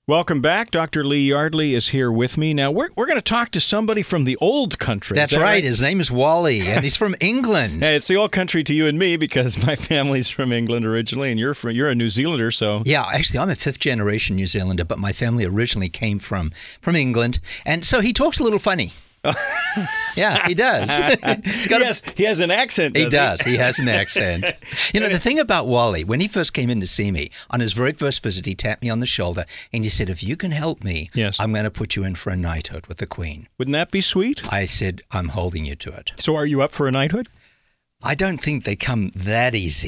Welcome back. Dr. Lee Yardley is here with me. Now, we're going to talk to somebody from the old country. That's right. His name is Wally, and he's from England. Hey, it's the old country to you and me because my family's from England originally, and you're a New Zealander, so... Yeah, actually, I'm a fifth-generation New Zealander, but my family originally came from England, and so he talks a little funny. Yeah, he does. He has an accent, He does. He has an accent. You know, the thing about Wally, when he first came in to see me, on his very first visit, he tapped me on the shoulder and he said, if you can help me, I'm going to put you in for a knighthood with the Queen. Wouldn't that be sweet? I said, I'm holding you to it. So are you up for a knighthood? I don't think they come that easy.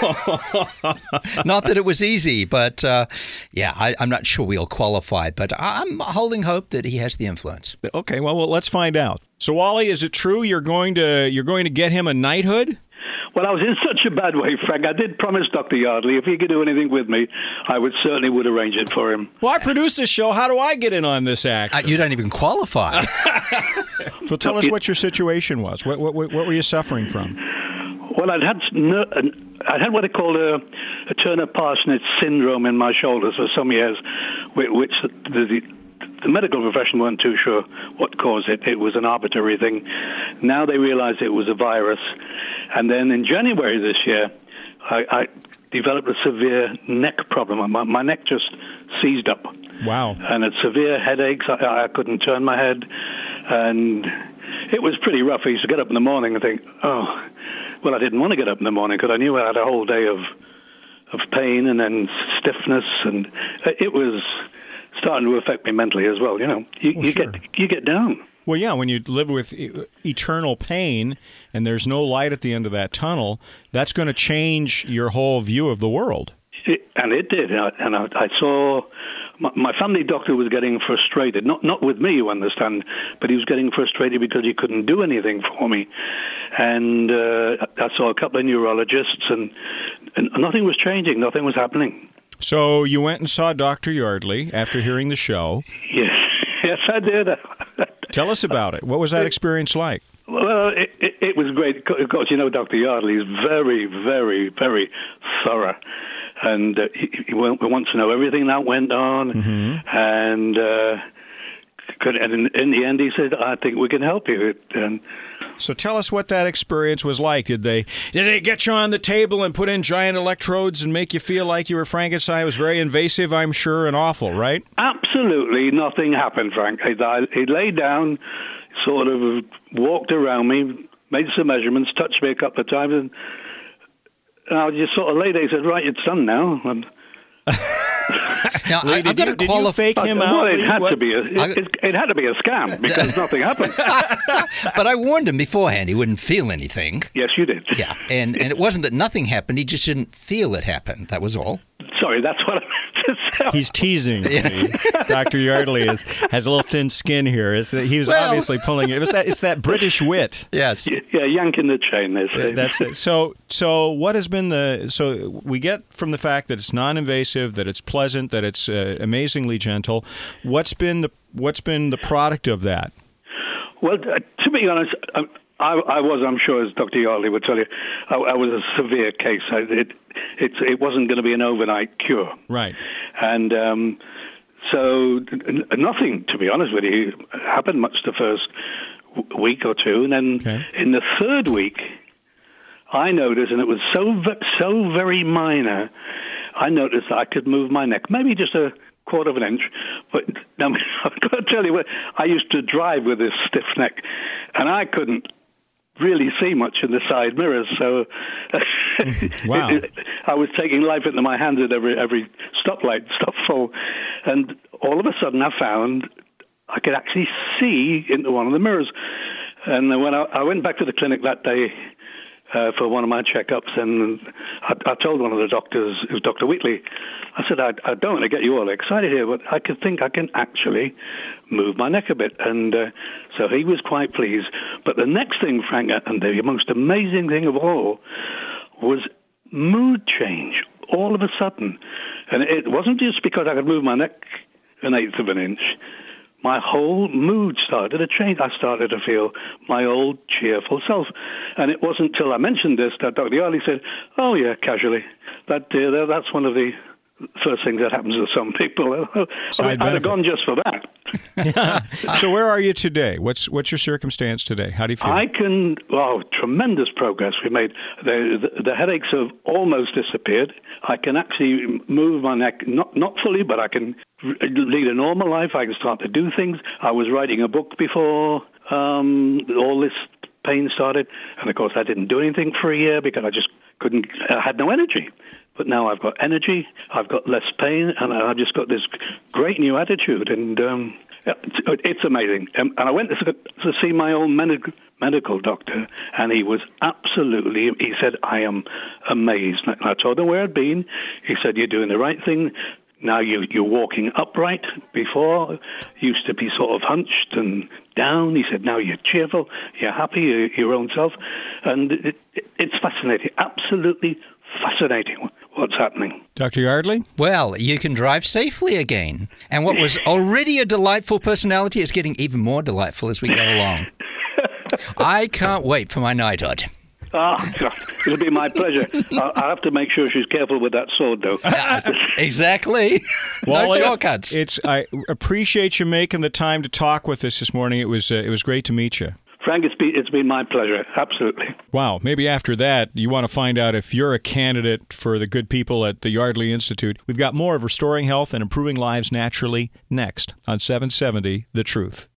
Not that it was easy, but I'm not sure we'll qualify. But I'm holding hope that he has the influence. Okay, well, let's find out. So, Wally, is it true you're going to get him a knighthood? Well, I was in such a bad way, Frank. I did promise Dr. Yardley if he could do anything with me, I would arrange it for him. Well, I produce this show. How do I get in on this act? You don't even qualify. Well, tell us what your situation was. What were you suffering from? Well, I'd had what they called a Turner-Parsonage syndrome in my shoulders for some years, which the medical profession weren't too sure what caused it. It was an arbitrary thing. Now they realized it was a virus. And then in January this year, I developed a severe neck problem. My neck just seized up. Wow. And had severe headaches. I couldn't turn my head. And it was pretty rough. I used to get up in the morning and think, oh, well, I didn't want to get up in the morning because I knew I had a whole day of pain and then stiffness. And it was starting to affect me mentally as well. You know, you get down. Well, yeah, when you live with eternal pain and there's no light at the end of that tunnel, that's going to change your whole view of the world. And it did. And I saw my family doctor was getting frustrated, not with me, you understand, but he was getting frustrated because he couldn't do anything for me. And I saw a couple of neurologists, and nothing was changing. Nothing was happening. So you went and saw Dr. Yardley after hearing the show. Yes, I did. Tell us about it. What was that experience like? Well, it was great. Of course, you know, Dr. Yardley is very, very, very thorough. And he wants to know everything that went on. Mm-hmm. And in the end, he said, I think we can help you. So tell us what that experience was like. Did they get you on the table and put in giant electrodes and make you feel like you were Frankenstein? It was very invasive, I'm sure, and awful, right? Absolutely nothing happened, Frank. He laid down, sort of walked around me, made some measurements, touched me a couple of times, and I just sort of lay there. He said, right, it's done now. And now, Lee, did you fake him out? Well, it had to be a scam because nothing happened. But I warned him beforehand he wouldn't feel anything. Yes, you did. Yeah, and it wasn't that nothing happened. He just didn't feel it happened. That was all. Sorry, that's what I meant to say. He's teasing me. Dr. Yardley has a little thin skin here. He was obviously pulling it. It's that British wit. Yes. Yeah, yanking the chain, they say. That's it. So what has been so we get from the fact that it's non-invasive, that it's pleasant, that it's amazingly gentle. What's been the product of that? Well, to be honest, I'm sure, as Dr. Yardley would tell you, I was a severe case. It wasn't going to be an overnight cure. Right. And so nothing, to be honest with you, happened much the first week or two. And then in the third week, I noticed, and it was so very minor, I noticed that I could move my neck, maybe just a quarter of an inch. But now, I've got to tell you, I used to drive with this stiff neck, and I couldn't really see much in the side mirrors. So wow. I was taking life into my hands at every stoplight, stop full. And all of a sudden I found I could actually see into one of the mirrors. And when I went back to the clinic that day for one of my checkups, and I told one of the doctors, it was Dr. Wheatley, I said, I don't want to get you all excited here, but I think I can actually move my neck a bit. And so he was quite pleased. But the next thing, Frank, and the most amazing thing of all, was mood change all of a sudden. And it wasn't just because I could move my neck an eighth of an inch. My whole mood started to change. I started to feel my old cheerful self. And it wasn't until I mentioned this that Dr. Yardley said, oh, yeah, casually, that's one of the first thing that happens to some people. I'd have gone just for that. So where are you today? What's your circumstance today? How do you feel? Tremendous progress we made. The headaches have almost disappeared. I can actually move my neck, not fully, but I can lead a normal life. I can start to do things. I was writing a book before all this pain started, and of course I didn't do anything for a year because I just couldn't. I had no energy. But now I've got energy, I've got less pain, and I've just got this great new attitude, and it's amazing. And I went to see my own medical doctor, and he was he said, I am amazed. And I told him where I'd been. He said, you're doing the right thing. Now you're walking upright. Before, used to be sort of hunched and down. He said, now you're cheerful, you're happy, you're your own self. And it's fascinating, absolutely fascinating what's happening. Dr. Yardley? Well, you can drive safely again. And what was already a delightful personality is getting even more delightful as we go along. I can't wait for my knighthood. It'll be my pleasure. I have to make sure she's careful with that sword, though. Exactly. No shortcuts. I appreciate you making the time to talk with us this morning. It was great to meet you. Frank, it's been my pleasure. Absolutely. Wow. Maybe after that, you want to find out if you're a candidate for the good people at the Yardley Institute. We've got more of Restoring Health and Improving Lives Naturally next on 770 The Truth.